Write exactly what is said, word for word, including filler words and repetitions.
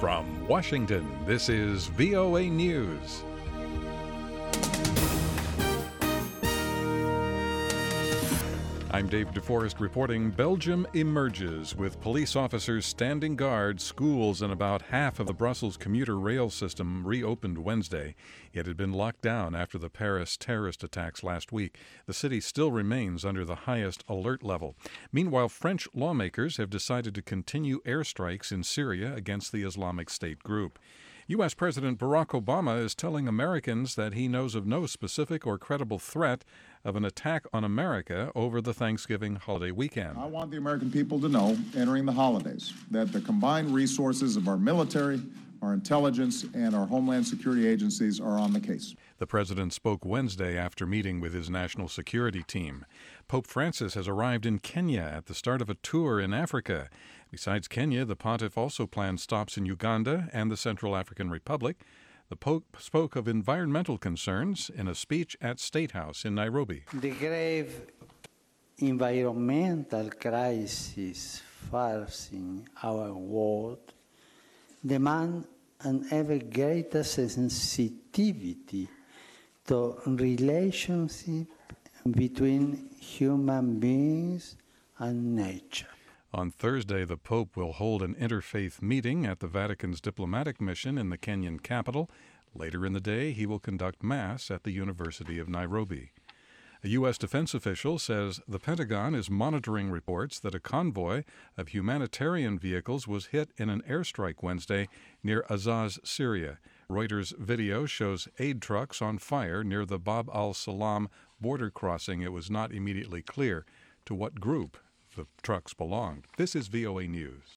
From Washington, this is V O A News. I'm Dave DeForest reporting. Belgium emerges with police officers standing guard. Schools and about half of the Brussels commuter rail system reopened Wednesday. It had been locked down after the Paris terrorist attacks last week. The city still remains under the highest alert level. Meanwhile, French lawmakers have decided to continue airstrikes in Syria against the Islamic State group. U S. President Barack Obama is telling Americans that he knows of no specific or credible threat of an attack on America over the Thanksgiving holiday weekend. I want the American people to know, entering the holidays, that the combined resources of our military, our intelligence, and our Homeland Security agencies are on the case. The president spoke Wednesday after meeting with his national security team. Pope Francis has arrived in Kenya at the start of a tour in Africa. Besides Kenya, the pontiff also plans stops in Uganda and the Central African Republic. The Pope spoke of environmental concerns in a speech at State House in Nairobi. The grave environmental crisis facing our world demand an ever greater sensitivity to relationship between human beings and nature. On Thursday, the Pope will hold an interfaith meeting at the Vatican's diplomatic mission in the Kenyan capital. Later in the day, he will conduct Mass at the University of Nairobi. A U S defense official says the Pentagon is monitoring reports that a convoy of humanitarian vehicles was hit in an airstrike Wednesday near Azaz, Syria. Reuters video shows aid trucks on fire near the Bab al-Salam border crossing. It was not immediately clear to what group the trucks belonged. This is V O A News.